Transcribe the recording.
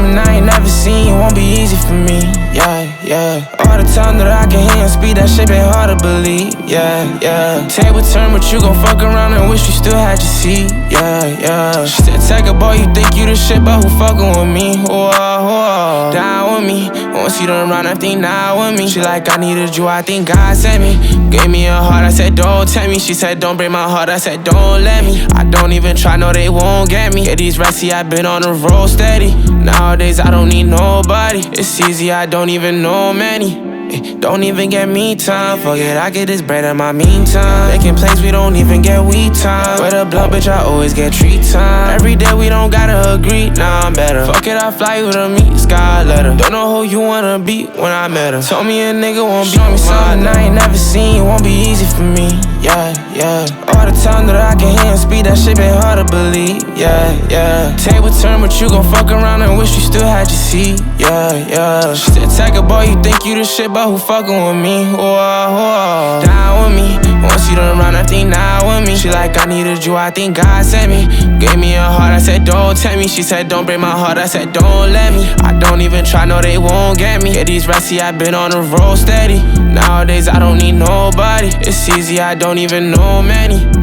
something I ain't never seen, it won't be easy for me, yeah. All the time that I can hear and speak, that shit been hard to believe, yeah. Table turn, but you gon' fuck around and wish you still had your seat, yeah. She said, take a boy, you think you the shit, but who fucking with me, whoa. Down with me, once you done run, I think now with me. She like, I needed you, I think God sent me. Gave me a heart, I said, don't tell me. She said, don't break my heart, I said, don't let me. I don't even try, no, they won't get me. Yeah, these rats, see, I been on the road steady. Nowadays, I don't need nobody. It's easy, I don't even know many. Don't even get me time. Fuck it, I get this bread in my meantime. Making plays, we don't even get weed time. With a blunt, bitch, I always get treat time. Every day we don't gotta agree, nah, I'm better. Fuck it, I fly you to meet Sky letter. Don't know who you wanna be when I met her. Told me a nigga won't be me something I ain't never seen, it won't be easy for me, yeah. All the time that I can hear and speak, that shit been hard to believe, yeah. Table turn, but you gon' fuck around and wish you still had your seat, yeah. She said, take a boy, you think you the shit, but who fucking with me, whoa. Down with me, once you done run, I think now with me. She like, I needed you, I think God sent me. Gave me a heart, I said, don't tell me. She said, don't break my heart, I said, don't let me. I don't even try, no, they won't get me. Yeah, these rats, see, I been on the road steady. Nowadays, I don't need nobody. It's easy, I don't even know many.